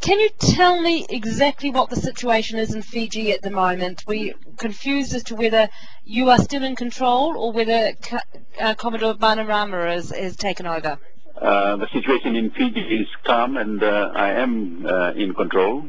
Can you tell me exactly what the situation is in Fiji at the moment? We're confused as to whether you are still in control or whether Commodore Bainimarama has taken over. The situation in Fiji is calm, and I am in control.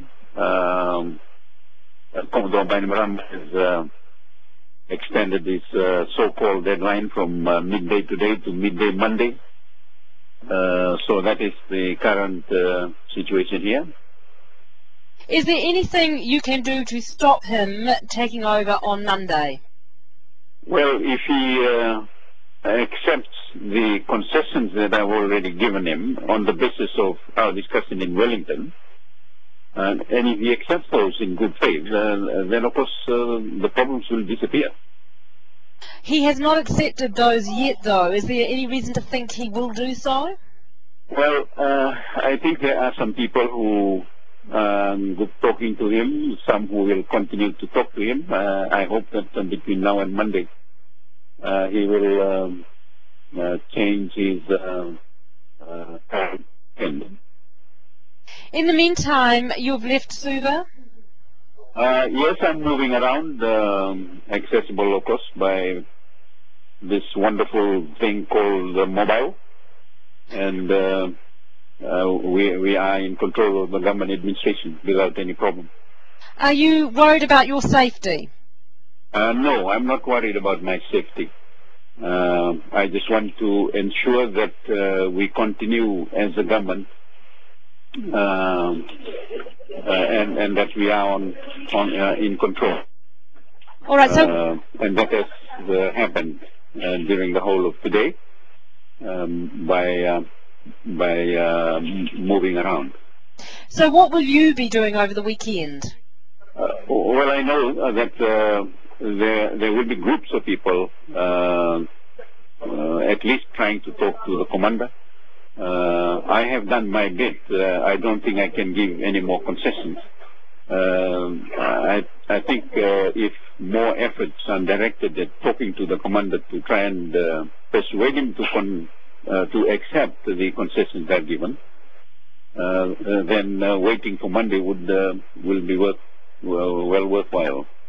Commodore Bainimarama has extended this so-called deadline from midday today to midday Monday. So that is the current situation here. Is there anything you can do to stop him taking over on Monday? Well, if he accepts the concessions that I've already given him on the basis of our discussion in Wellington, and if he accepts those in good faith, then of course the problems will disappear. He has not accepted those yet, though. Is there any reason to think he will do so? Well, I think there are some people who talking to him, some who will continue to talk to him. I hope that between now and Monday, he will change his end. In the meantime, you've left Suva? Yes, I'm moving around, accessible, of course, by this wonderful thing called mobile. And we are in control of the government administration without any problem. Are you worried about your safety? No, I'm not worried about my safety. I just want to ensure that we continue as a government and that we are in control. All right, so and that has happened during the whole of today by moving around. So what will you be doing over the weekend? Well, I know that there will be groups of people at least trying to talk to the commander. I have done my bit. I don't think I can give any more concessions. I think if more efforts are directed at talking to the commander to try and persuade him to accept the concessions that are given, then waiting for Monday will be well worthwhile.